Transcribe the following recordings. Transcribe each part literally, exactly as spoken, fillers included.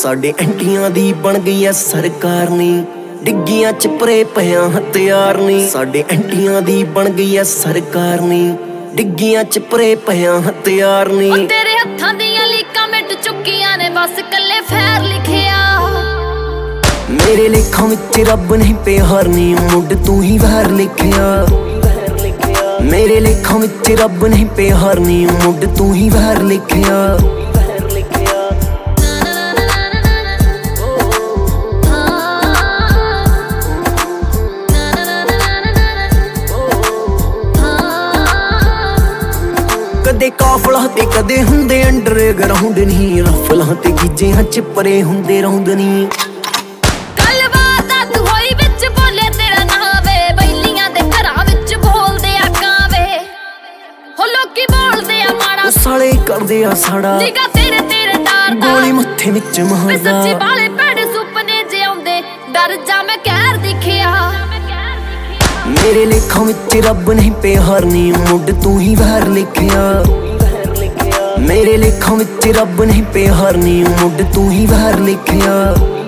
ਸਾਡੇ ਐਂਟੀਆਂ ਦੀ ਬਣ ਗਈ ਐ ਸਰਕਾਰ ਨੀ, ਡਿੱਗੀਆਂ ਚ ਪਰੇ ਪਿਆਂ ਹਥਿਆਰ ਨੀ। ਸਾਡੇ ਐਂਟੀਆਂ ਦੀ ਬਣ ਗਈ ਐ ਸਰਕਾਰ ਨੀ, ਡਿੱਗੀਆਂ ਚ ਪਰੇ ਪਿਆਂ ਹਥਿਆਰ ਨੀ। ਉਹ ਤੇਰੇ ਹੱਥਾਂ ਦੀਆਂ ਲੀਕਾਂ ਮਿਟ ਚੁੱਕੀਆਂ ਨੇ, ਬਸ ਕੱਲੇ ਫੈਰ ਲਿਖਿਆ। ਮੇਰੇ ਲੇਖਾਂ ਵਿੱਚ ਰੱਬ ਨਹੀਂ ਪਿਆਰ ਨੀ, ਮੁੱਢ ਤੂੰ ਹੀ ਵਹਿਰ ਲਿਖਿਆ। ਮੇਰੇ ਲੇਖਾਂ ਵਿੱਚ ਰੱਬ ਨਹੀਂ ਪਿਆਰ ਨੀ, ਮੁੱਢ ਤੂੰ ਹੀ ਵਹਿਰ ਲਿਖਿਆ। ਕਦੇ ਕਾਫਲਾਂ ਤੇ ਕਦੇ ਹੁੰਦੇ ਅੰਡਰਗਰਾਉਂਡ ਨੀ, ਰਫਲਾਂ ਤੇ ਗੀਜਿਆਂ ਚ ਪਰੇ ਹੁੰਦੇ ਰੌਂਦ ਨੀ। ਗੱਲਬਾਤ ਅੱਜ ਹੋਈ ਵਿੱਚ ਬੋਲੇ ਤੇਰਾ ਨਾਂ ਵੇ, ਬੈਲੀਆਂ ਦੇ ਘਰਾਂ ਵਿੱਚ ਬੋਲਦੇ ਆ ਕਾਂ ਵੇ। ਹੋ ਲੋਕੀ ਬੋਲਦੇ ਆ ਮਾੜਾ, ਉਹ ਸਾਲੇ ਕਰਦੇ ਆ ਸਾੜਾ, ਨਿਗਾ ਤੇਰੇ ਤੇਰੇ ਡਰਦਾ ਗੋਲੀ ਮੱਥੇ ਵਿੱਚ ਮਾਰਦਾ। ਸੱਚੀ ਵਾਲੇ ਭੈੜੇ ਸੁਪਨੇ ਜੇ ਆਉਂਦੇ, ਡਰ ਜਾ ਮੈਂ ਕਹਿਰ ਦਿਖਿਆ। ਮੇਰੇ ਲੇਖਾਂ ਵਿੱਚ ਰੱਬ ਨਹੀਂ ਪਿਆਰ ਨੀ, ਮੁੱਢ ਤੂੰ ਹੀ ਵਹਿਰ ਲਿਖਿਆ। ਮੇਰੇ ਲੇਖਾਂ ਵਿੱਚ ਰੱਬ ਨਹੀਂ ਪਿਆਰ ਨੀ, ਮੁੱਢ ਤੂੰ ਹੀ ਵਹਿਰ ਲਿਖਿਆ।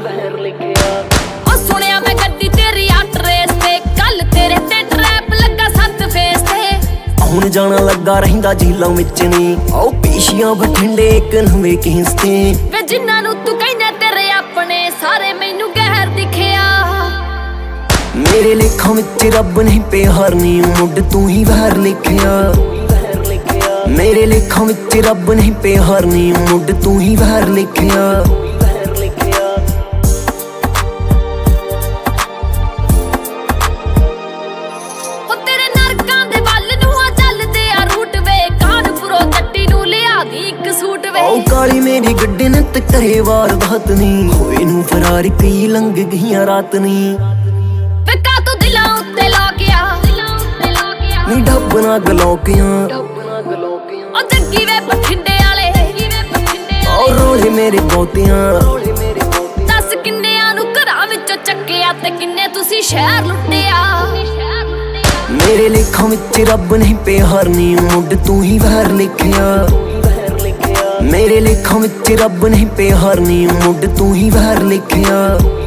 ਉਹ ਸੁਣਿਆ ਮੈਂ ਗੱਡੀ ਤੇਰੀ ਅੱਟ ਰੇਸ ਤੇ, ਕੱਲ ਤੇਰੇ ਤੇ ਟਰੈਪ ਲੱਗਾ ਸੱਤ ਫੇਸ ਤੇ। ਹੁਣ ਜਾਣਾ ਲੱਗਾ ਰਹਿੰਦਾ ਜੇਲਾਂ ਵਿੱਚ ਨੀ, ਆਓ ਪੇਸ਼ੀਆਂ ਬਠਿੰਡੇ ਇੱਕ ਨਵੇਂ ਕੇਸ ਤੇ। ਵੇ ਜਿਨ੍ਹਾਂ ਨੂੰ ਤੂੰ ਕਹਿੰਦਾ ਤੇਰੇ ਆਪਣੇ, ਸਾਰੇ ਮੈਨੂੰ ਗਹਿਰ ਦਿਖਿਆ। ਮੇਰੇ ਲੇਖਾਂ ਵਿੱਚ ਰੱਬ ਨਹੀਂ ਪਿਆਰ ਨੀ, ਮੁੱਢ ਤੂੰ ਹੀ ਵਹਿਰ ਲਿਖਿਆ। ਮੇਰੇ ਲੇਖਾਂ ਵਿੱਚ ਰੱਬ ਨਹੀਂ ਪਿਆਰ ਨੀ, ਮੁੱਢ ਤੂੰ ਹੀ ਵਹਿਰ ਲਿਖਿਆ। ਉਹ ਤੇਰੇ ਨਰਕਾਂ ਦੇ ਵੱਲ ਨੂੰ ਆ ਚੱਲਦੇ ਆ ਰੂਟ ਵੇ, ਕਾਨਪੁਰੋਂ ਜੱਟੀ ਨੂੰ ਲਿਆ ਦੀ ਇੱਕ ਸੂਟ ਵੇ। ਆਓ ਕਾਲੀ ਮੇਰੀ ਗੱਡੀ ਨੇ ਤੇ ਕਰੇ ਵਾਰਦਾਤ ਨੀ, ਹੋਏ ਨੂੰ ਫਰਾਰ ਕਈ ਲੰਘ ਗਈਆਂ ਰਾਤ ਨੀ। ਫਿੱਕਾ ਤੂੰ ਦਿਲਾਂ ਉੱਤੇ ਲਾ ਗਿਆ, ਨੀ ਡੱਬ ਨਾ ਗਲੋਕਿਆਂ, ਉਹ ਜੱਗੀ ਵੇ ਬਠਿੰਡੇ ਵਾਲੇ। ਆਓ ਰੋਲੇ ਮੇਰੇ ਬਹੁਤਿਆਂ, ਦੱਸ ਕਿੰਨਿਆਂ ਨੂੰ ਘਰਾਂ ਵਿੱਚੋਂ ਚੱਕਿਆ, ਤੇ ਕਿੰਨੇ ਤੁਸੀਂ ਸ਼ਹਿਰ ਲੁੱਟਿਆ। ਮੇਰੇ ਲੇਖਾਂ ਵਿੱਚ ਰੱਬ ਨਹੀਂ ਪਿਆਰ ਨੀ, ਮੁੱਢ ਤੂੰ ਹੀ ਵਹਿਰ ਲਿਖਿਆ। ਮੇਰੇ ਲੇਖਾਂ ਵਿੱਚ ਰੱਬ ਨਹੀਂ ਪਿਆਰ ਨੀ, ਮੁੱਢ ਤੂੰ ਹੀ ਵਹਿਰ ਲਿਖਿਆ।